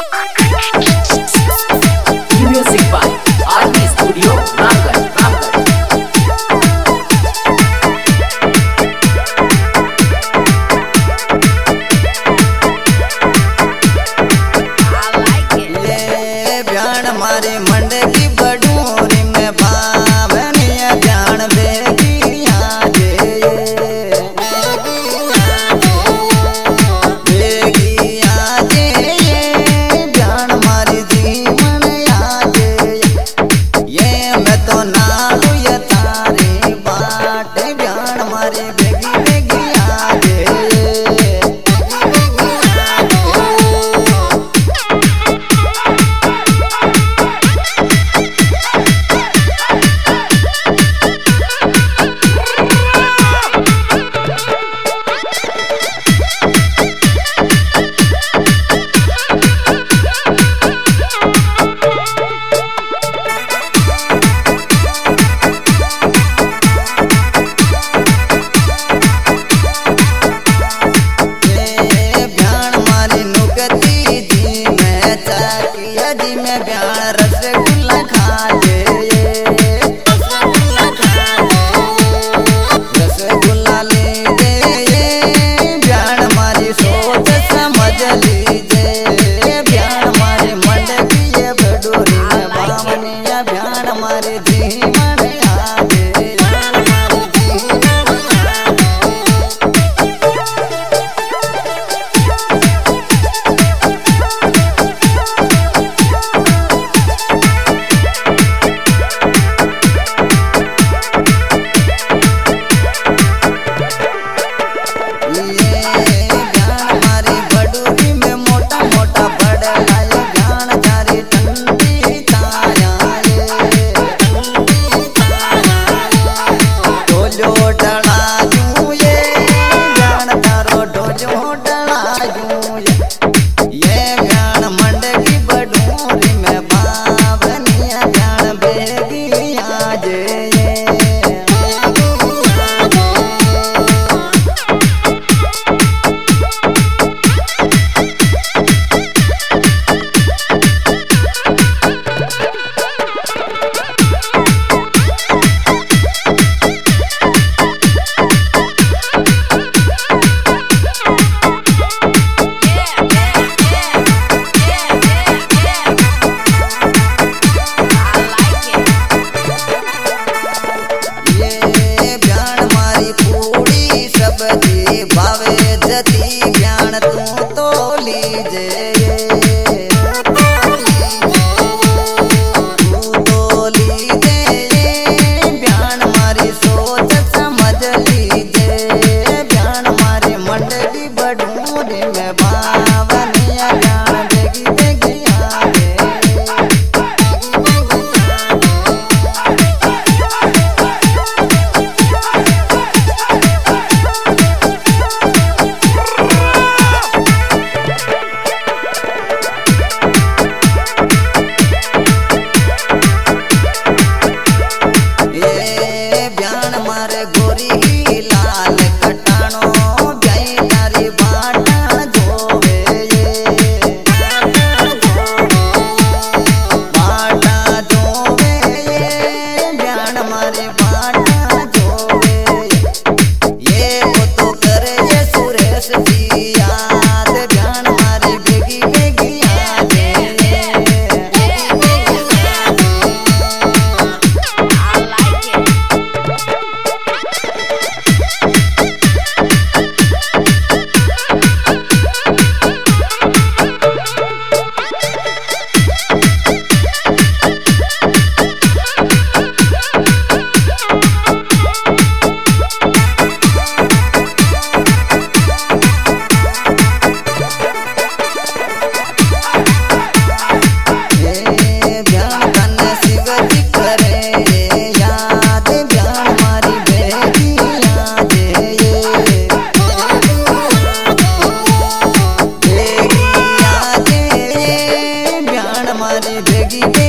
Music by R B studio Ramgarh. मारी मंडे की बडूरी में बावनिया जान बेगिया जे जान मारी जीवन आजे ये मैं तो नालू ये तारी बाट जान मारी बेगी बेगी आजे रसगुल्ला खा ले रसगुल्ला ले दे ब्याण मारी सोच समझ लीजे ब्याण मारी मंडकी ये बडूरी में बावनिया ब्याण मारी धीमन आजे भावे जती ज्ञान तू तो लीजे तू तो लीजे ज्ञान मारी सोच समझ लीजे ज्ञान मारी मंडली बडूरी में बावनिया ज्ञान बेगी बेगी आगे लाल कटानो ब्याई तारी बाटा जोवे बाटा जोवे ब्यान मारे बाटा जोवे ये वो तो करे ये सुरेश जी याद ब्यान मारी बेगी बेगी आजे बेगी